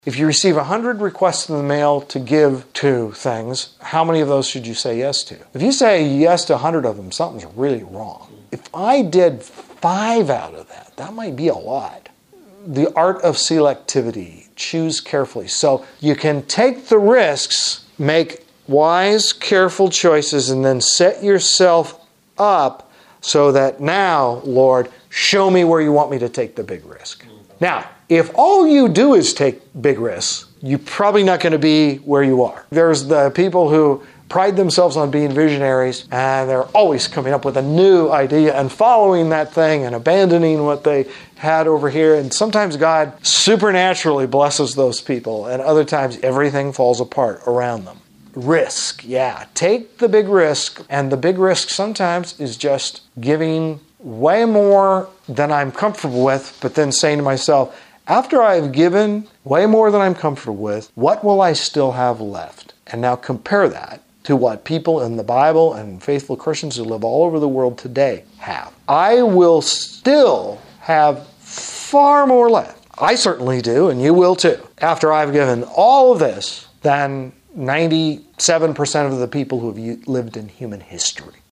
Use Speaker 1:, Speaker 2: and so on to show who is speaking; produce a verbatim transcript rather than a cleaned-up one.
Speaker 1: If you receive one hundred requests in the mail to give to things, how many of those should you say yes to? If you say yes to one hundred of them, something's really wrong. If I did five out of that, that might be a lot. The art of selectivity. Choose carefully. So you can take the risks, make wise, careful choices, and then set yourself up so that now, Lord, show me where you want me to take the big risk. Now, if all you do is take big risks, you're probably not going to be where you are. There's the people who pride themselves on being visionaries, and they're always coming up with a new idea and following that thing and abandoning what they had over here. And sometimes God supernaturally blesses those people, and other times everything falls apart around them. Risk, yeah. Take the big risk, and the big risk sometimes is just giving way more than I'm comfortable with, but then saying to myself, after I've given way more than I'm comfortable with, what will I still have left? And now compare that to what people in the Bible and faithful Christians who live all over the world today have. I will still have far more left. I certainly do, and you will too, after I've given all of this than ninety-seven percent of the people who have lived in human history.